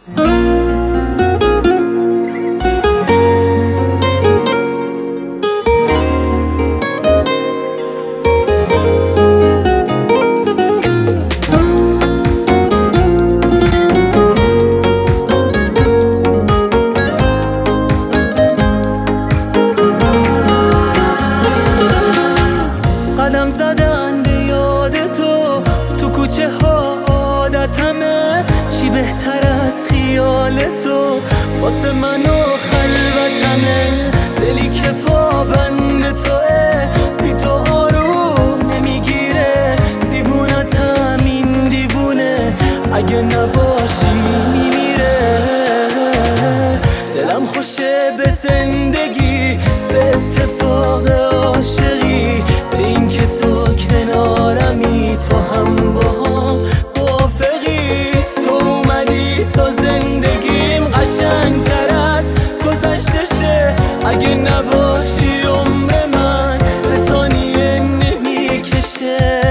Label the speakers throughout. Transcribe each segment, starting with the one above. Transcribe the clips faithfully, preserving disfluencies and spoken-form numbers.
Speaker 1: قدم زدن به یاد تو تو کوچه ها عادتمه، چی بهتر از خیال تو واسه من و خلوتمه. دلی که پابند توه بی تو آروم نمیگیره، دیوونتم این دیوونه اگه نباشی میمیره. دلم خوشه به زندگی، به اتفاق عاشقی، به این که تو کنارمی، تو هم با هم موافقی. تو اومدی تا زندگیم قشنگتر از گذشته شه، اگه نباشی عمر من به ثانیه نمیکشه.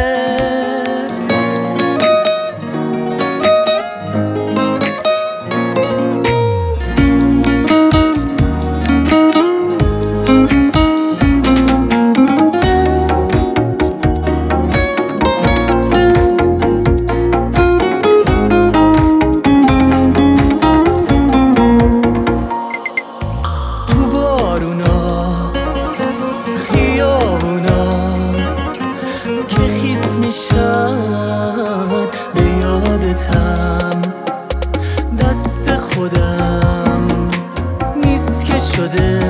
Speaker 1: میشن به یادتم، دست خودم نیست که شده